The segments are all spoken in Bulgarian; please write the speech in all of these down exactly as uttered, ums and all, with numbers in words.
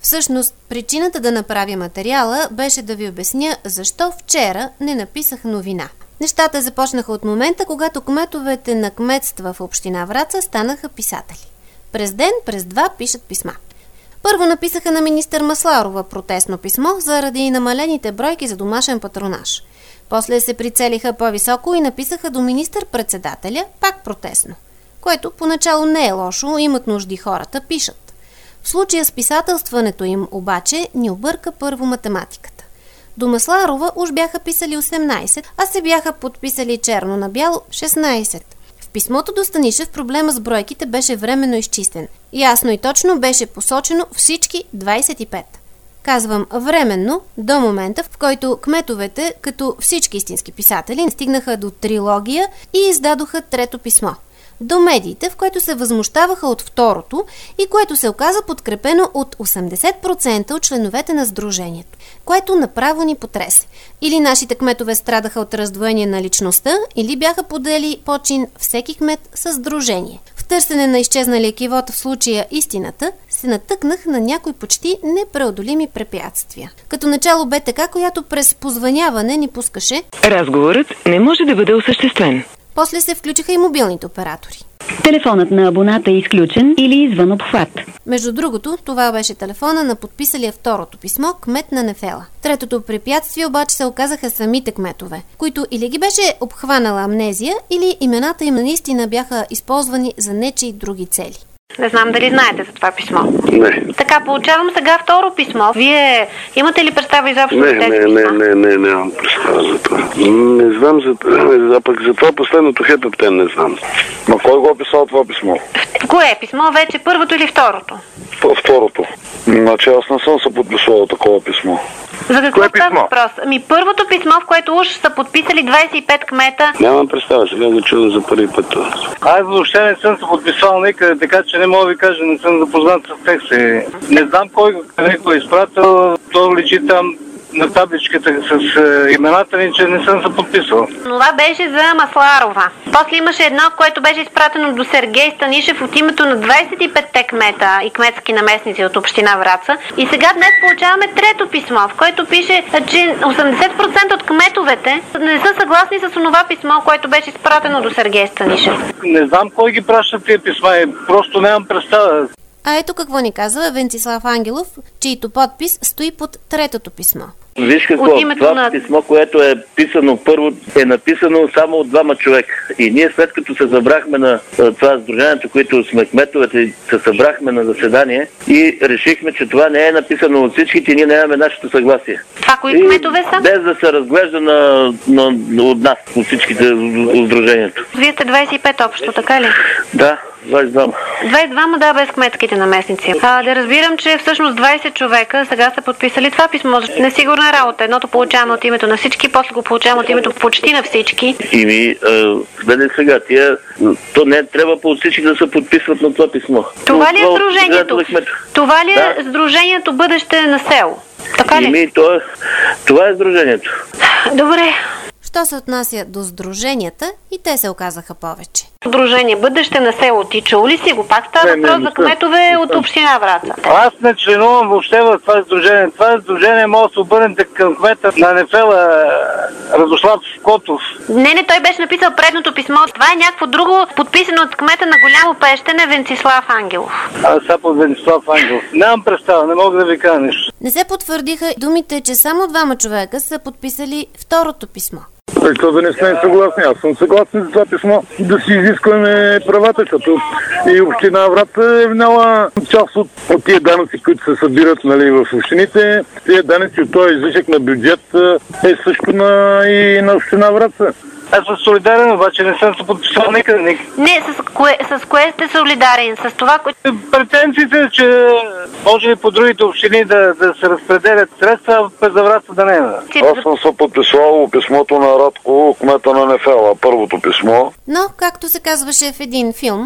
Всъщност, причината да направя материала беше да ви обясня защо вчера не написах новина. Нещата започнаха от момента, когато кметовете на кметства в община Враца станаха писатели. През ден, през два пишат писма. Първо написаха на министър Масларова протестно писмо заради намалените бройки за домашен патронаж. После се прицелиха по-високо и написаха до министър-председателя пак протестно, което поначало не е лошо, имат нужди хората, пишат. В случая с писателстването им обаче ни обърка първо математиката. До Масларова уж бяха писали осемнайсет, а се бяха подписали черно на бяло шестнайсет. В писмото до Станишев проблема с бройките беше временно изчистен. Ясно и точно беше посочено всички двайсет и пет. Казвам временно, до момента, в който кметовете, като всички истински писатели, стигнаха до трилогия и издадоха трето писмо. До медиите, в което се възмущаваха от второто и което се оказа подкрепено от осемдесет процента от членовете на сдружението, което направо ни потресе. Или нашите кметове страдаха от раздвоение на личността, или бяха подели почин всеки кмет със сдружение. В търсене на изчезналия кивот, в случая истината, се натъкнах на някои почти непреодолими препятствия. Като начало бе така, която през позвъняване ни пускаше: разговорът не може да бъде осъществен. После се включиха и мобилните оператори. Телефонът на абоната е изключен или извън обхват. Между другото, това беше телефона на подписалия второто писмо кмет на Нефела. Третото препятствие обаче се оказаха самите кметове, които или ги беше обхванала амнезия, или имената им наистина бяха използвани за нечии други цели. Не знам дали знаете за това писмо. Не. Така, получавам сега второ писмо. Вие имате ли представа изобщо не, за тези не, писма? Не, не, не, нямам представа за това. Не знам за това. Пък за това последното хепептен не знам. Ма кой го е писал това писмо? Кое е писмо? Вече първото или второто? Второто. Значи аз не съм се подписвал такова писмо. За какво става въпрос? Ами първото писмо, в което уж са подписали двайсет и пет кмета. Нямам представа, сега го чудя за първи път. Аз въобще не съм се подписал никъде, така че не мога да ви кажа, не съм запознат с текста. Не знам кой къде го е изпратил, то личи там на табличката с е, имената ни, че не съм се подписал. Това беше за Масларова. После имаше едно, което беше изпратено до Сергей Станишев от името на двайсет и петте кмета и кметски наместници от община Враца. И сега днес получаваме трето писмо, в което пише, че осемдесет процента от кметовете не са съгласни с онова писмо, което беше изпратено до Сергей Станишев. Не знам кой ги праща тия писма, просто нямам представа. А ето какво ни казва Венцислав Ангелов, чийто подпис стои под третото писмо. Виж какво, това на... писмо, което е писано първо, е написано само от двама човека. И ние след като се събрахме на това сдружението, които сме кметовете, се събрахме на заседание и решихме, че това не е написано от всичките и ние нямаме нашето съгласие. Това кои кметове са? Без да се разглежда на, на, на, от нас, от всичките от сдружението. Вие сте двайсет и пет общо, така ли? Да. двайсет и двама. двайсет и двама, да, без кметските наместници. А, да разбирам, че всъщност двайсет човека сега са подписали това писмо. Несигурна работа. Едното получаваме от името на всички, после го получаваме от името почти на всички. И ми, гледай сега, тия, то не трябва по всички да се подписват на това писмо. Това ли е сдружението? Това ли е да. Сдружението Бъдеще на село? Така ли? И ми, то, това е сдружението. Добре. Що се отнася до сдруженията, и те се оказаха повече. Сдружение Бъдеще на село, ти чул ли си го? Пак става въпрос за кметове от община Враца. Аз не членувам въобще в това сдружение. Това сдружение може да се обърнете към кмета на Нефела Радослав Котов. Не, не, той беше написал предното писмо. Това е някакво друго, подписано от кмета на Голямо Пещене, Венцислав Ангелов. Аз са под Венцислав Ангелов. Нямам представа, не мога да ви кажа нещо. Не се потвърдиха думите, че само двама човека са подписали второто писмо. Защо да не сме съгласни? Аз съм съгласен за това писмо да си изискваме правата, защото и община Враца е внала част от, от тия данъци, които се събират, нали, в общините. Тия данъци от този излишък на бюджет е също на, и на община Враца. Аз съм солидарен, обаче не съм се подписал никъде. Не, с кое, с кое сте солидарен? С това, което... Претенциите, че може ли по другите общини да, да се разпределят средства, без да Враца да не е. Аз съм се подписал писмото на Радко, кмета на Нефела, първото писмо. Но, както се казваше в един филм,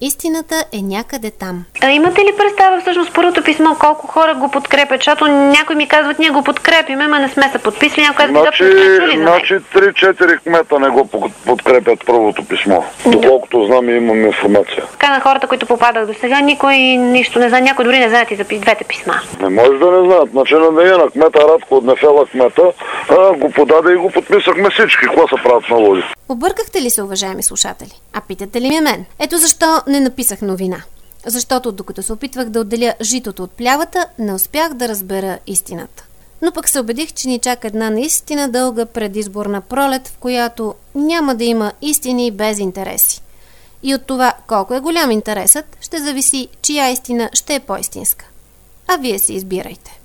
истината е някъде там. А имате ли представа всъщност първото писмо колко хора го подкрепят? Защото някои ми казват, ние го подкрепим, ама не сме се подписали, някой казва, Значи, да чули за значи три-четири кмета не го подкрепят първото писмо. Доколкото знам и имам информация. Така на хората, които попадах до сега, никой нищо не знае, някой дори не знаят и за двете писма. Не може да не знаят. Значи на деня на кмета Радко от Нефела кмета а, го подаде и го подписахме всички. Какво се правят на лоди? Объркахте ли се, уважаеми слушатели? А питате ли ме мен? Ето защо не написах новина. Защото докато се опитвах да отделя житото от плявата, не успях да разбера истината. Но пък се убедих, че ни чака една наистина дълга предизборна пролет, в която няма да има истини без интереси. И от това колко е голям интересът, ще зависи чия истина ще е по-истинска. А вие си избирайте.